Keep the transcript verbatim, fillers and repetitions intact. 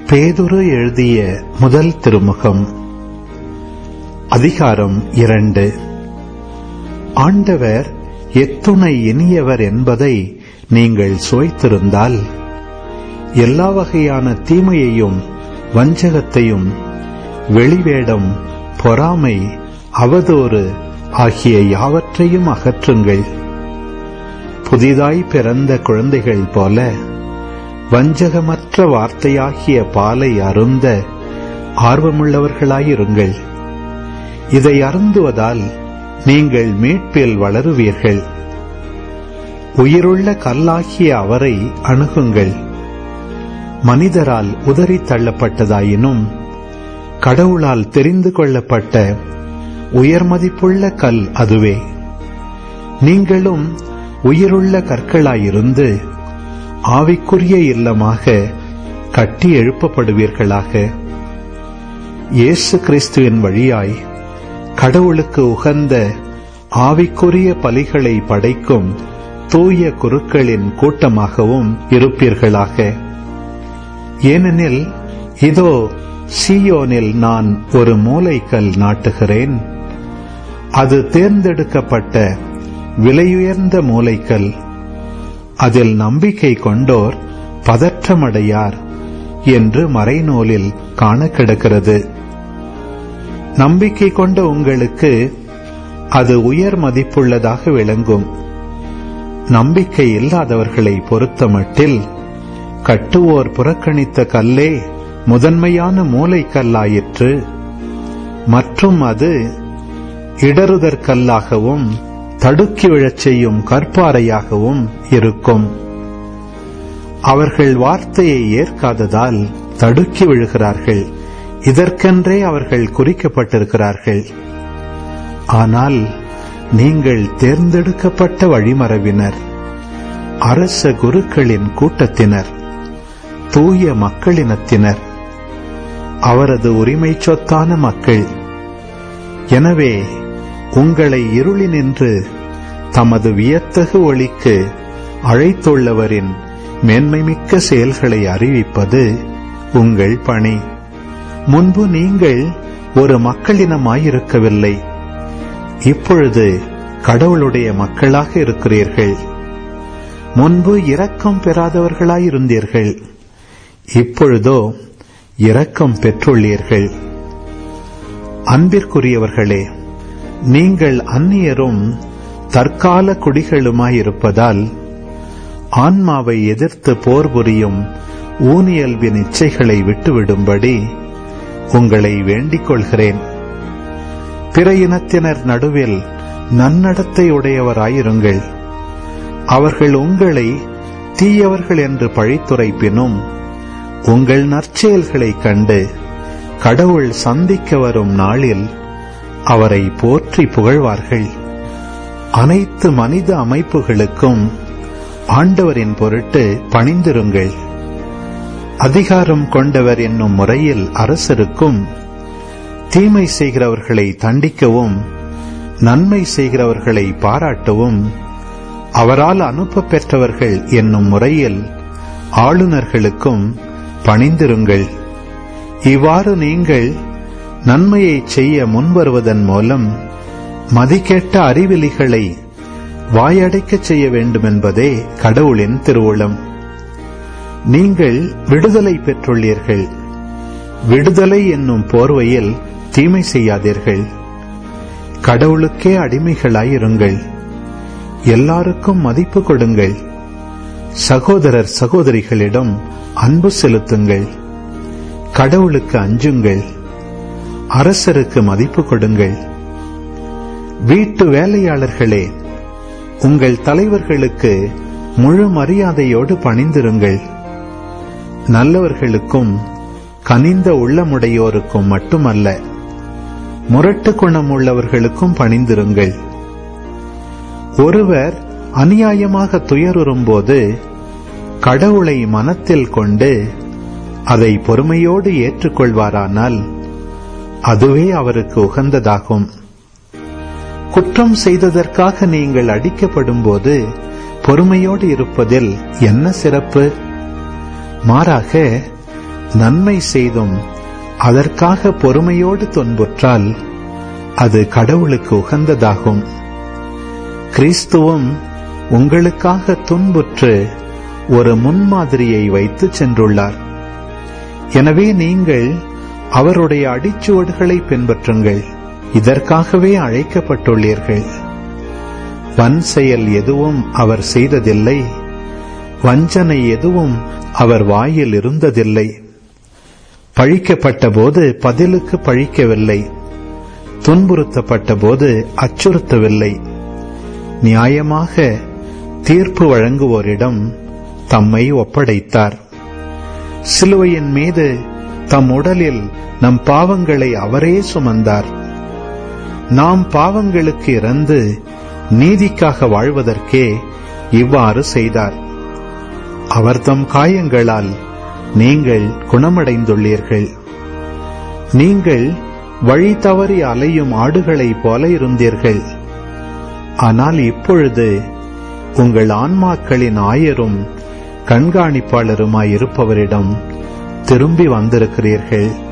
பேதுரு எழுதிய முதல் திருமுகம். அதிகாரம் இரண்டு. ஆண்டவர் எத்துணை இனியவர் என்பதை நீங்கள் சுவைத்திருந்தால், எல்லா வகையான தீமையையும் வஞ்சகத்தையும் வெளிவேடம், பொறாமை, அவதூறு ஆகிய யாவற்றையும் அகற்றுங்கள். புதிதாய் பிறந்த குழந்தைகள் போல வஞ்சகமற்ற வார்த்தையாகிய பாலை அருந்த ஆர்வமுள்ளவர்களாயிருங்கள். இதை அருந்துவதால் நீங்கள் மீட்பில் வளருவீர்கள். உயிருள்ள கல்லாகிய அவரை அணுகுங்கள். மனிதரால் உதறி தள்ளப்பட்டதாயினும் கடவுளால் தெரிந்து கொள்ளப்பட்ட உயர்மதிப்புள்ள கல் அதுவே. நீங்களும் உயிருள்ள கற்களாயிருந்து ஆவிக்குரிய இல்லமாக கட்டி எழுப்பப்படுவீர்களாக. இயேசு கிறிஸ்துவின் வழியாய் கடவுளுக்கு உகந்த ஆவிக்குரிய பலிகளை படைக்கும் தூய குருக்களின் கூட்டமாகவும் இருப்பீர்களாக. ஏனெனில் இதோ சீயோனில் நான் ஒரு மூலைக்கல் நாட்டுகிறேன். அது தேர்ந்தெடுக்கப்பட்ட விலையுயர்ந்த மூலைக்கல். அதில் நம்பிக்கை கொண்டோர் பதற்றமடையார் என்று மறைநூலில் காண கிடக்கிறது. நம்பிக்கை கொண்ட உங்களுக்கு அது உயர் மதிப்புள்ளதாக விளங்கும். நம்பிக்கை இல்லாதவர்களை பொறுத்தமட்டில் கட்டுவோர் புறக்கணித்த கல்லே முதன்மையான மூலைக்கல்லாயிற்று. மற்றும் அது இடறுதற்கல்லாகவும் தடுக்கி விழச் செய்யும் கற்பாறையாகவும் இருக்கும். அவர்கள் வார்த்தையை ஏற்காததால் தடுக்கி விழுகிறார்கள். இதற்கென்றே அவர்கள் குறிக்கப்பட்டிருக்கிறார்கள். ஆனால் நீங்கள் தேர்ந்தெடுக்கப்பட்ட வழிமரபினர், அரச குருக்களின் கூட்டத்தினர், தூய மக்களினத்தினர், அவரது உரிமை சொத்தான மக்கள். எனவே உங்களை இருளினின்று தமது வியத்தகு ஒளிக்கு அழைத்துள்ளவரின் மேன்மைமிக்க செயல்களை அறிவிப்பது உங்கள் பணி. முன்பு நீங்கள் ஒரு மக்களினமாயிருக்கவில்லை, இப்பொழுது கடவுளுடைய மக்களாக இருக்கிறீர்கள். முன்பு இரக்கம் பெறாதவர்களாயிருந்தீர்கள், இப்பொழுதோ இரக்கம் பெற்றுள்ளீர்கள். அன்பிற்குரியவர்களே, நீங்கள் அந்நியரும் தற்கால குடிகளுமாயிருப்பதால் ஆன்மாவை எதிர்த்து போர் புரியும் ஊனியல்பின் இச்சைகளை விட்டுவிடும்படி உங்களை வேண்டிக் கொள்கிறேன். பிற இனத்தினர் நடுவில் நன்னடத்தையுடையவராயிருங்கள். அவர்கள் உங்களை தீயவர்கள் என்று பழித்துரைப்பினும் உங்கள் நற்செயல்களைக் கண்டு கடவுள் சந்திக்க வரும் நாளில் அவரை போற்றி புகழ்வார்கள். அனைத்து மனித அமைப்புகளுக்கும் ஆண்டவரின் பொருட்டு பணிந்திருங்கள். அதிகாரம் கொண்டவர் என்னும் முறையில் அரசருக்கும், தீமை செய்கிறவர்களை தண்டிக்கவும் நன்மை செய்கிறவர்களை பாராட்டவும் அவரால் அனுப்ப பெற்றவர்கள் என்னும் முறையில் ஆளுநர்களுக்கும் பணிந்திருங்கள். இவ்வாறு நீங்கள் நன்மையை செய்ய முன்வருவதன் மூலம் மதிக்கெட்ட அறிவிலிகளை வாயடைக்கச் செய்ய வேண்டுமென்பதே கடவுளின் திருவுளம். நீங்கள் விடுதலை பெற்றுள்ளீர்கள். விடுதலை என்னும் போர்வையில் தீமை செய்யாதீர்கள். கடவுளுக்கே அடிமைகளாயிருங்கள். எல்லாருக்கும் மதிப்பு கொடுங்கள். சகோதரர் சகோதரிகளிடம் அன்பு செலுத்துங்கள். கடவுளுக்கு அஞ்சுங்கள். அரசருக்கு மதிப்பு கொடுங்கள். வீட்டு வேலையாளர்களே, உங்கள் தலைவர்களுக்கு முழு மரியாதையோடு பணிந்திருங்கள். நல்லவர்களுக்கும் கனிந்த உள்ளமுடையோருக்கும் மட்டுமல்ல, முரட்டு குணம் உள்ளவர்களுக்கும் பணிந்திருங்கள். ஒருவர் அநியாயமாக துயருறும்போது கடவுளை மனத்தில் கொண்டு அதை பொறுமையோடு ஏற்றுக்கொள்வாரானால் அதுவே அவருக்கு உகந்ததாகும். குற்றம் செய்ததற்காக நீங்கள் அடிக்கப்படும் போது பொறுமையோடு இருப்பதில் என்ன சிறப்பு? மாறாக நன்மை செய்தும் அதற்காக பொறுமையோடு துன்புற்றால் அது கடவுளுக்கு உகந்ததாகும். கிறிஸ்துவும் உங்களுக்காக துன்புற்று ஒரு முன்மாதிரியை வைத்து சென்றுள்ளார். எனவே நீங்கள் அவருடைய அடிச்சுவடுகளை பின்பற்றுங்கள். இதற்காகவே அழைக்கப்பட்டுள்ளீர்கள். வன் செயல் எதுவும் அவர் செய்ததில்லை, வஞ்சனை எதுவும் அவர் வாயில் இருந்ததில்லை. பழிக்கப்பட்ட போது பதிலுக்கு பழிக்கவில்லை, துன்புறுத்தப்பட்ட போது அச்சுறுத்தவில்லை. நியாயமாக தீர்ப்பு வழங்குவோரிடம் தம்மை ஒப்படைத்தார். சிலுவையின் மீது தம் உடலில் நம் பாவங்களை அவரே சுமந்தார். நாம் பாவங்களுக்கு இறந்து நீதிக்காக வாழ்வதற்கே இவ்வாறு செய்தார். அவர் தம் காயங்களால் நீங்கள் குணமடைந்துள்ளீர்கள். நீங்கள் வழி தவறி அலையும் ஆடுகளைப் போல இருந்தீர்கள். ஆனால் இப்பொழுது உங்கள் ஆன்மாக்களின் ஆயரும் கண்காணிப்பாளருமாயிருப்பவரிடம் திரும்பி வந்திருக்கிறீர்கள்.